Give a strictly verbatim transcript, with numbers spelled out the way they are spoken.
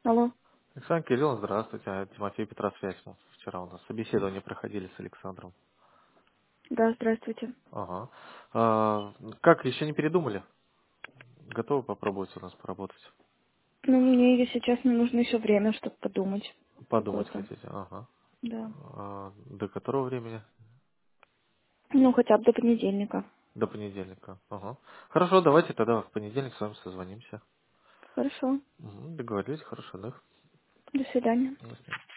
Алло. Александр Кирилловна, здравствуйте. А, Тимофей Петросвязь. Вчера у нас собеседование проходили с Александром. Да, здравствуйте. Ага. А, как, еще не передумали? Готовы попробовать у нас поработать? Ну, мне, если честно, нужно еще время, чтобы подумать Подумать какое-то. хотите? Ага. Да. А, до которого времени? Ну, хотя бы до понедельника. До понедельника. Ага. Хорошо, давайте тогда в понедельник с вами созвонимся. Хорошо. Мгм, договорились, хорошо, да? До свидания. До свидания.